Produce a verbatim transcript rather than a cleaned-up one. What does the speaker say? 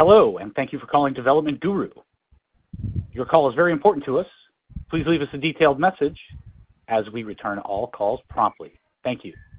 Hello, and thank you for calling Development Guru. Your call is very important to us. Please leave us a detailed message as we return all calls promptly. Thank you.